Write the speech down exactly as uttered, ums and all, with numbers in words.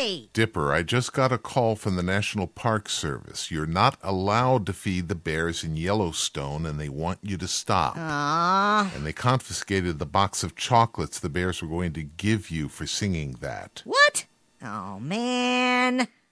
Why? Dipper, I just got a call from the National Park Service. You're not allowed to feed the bears in Yellowstone, and they want you to stop. Aww. And they confiscated the box of chocolates the bears were going to give you for singing that. What? Oh, man.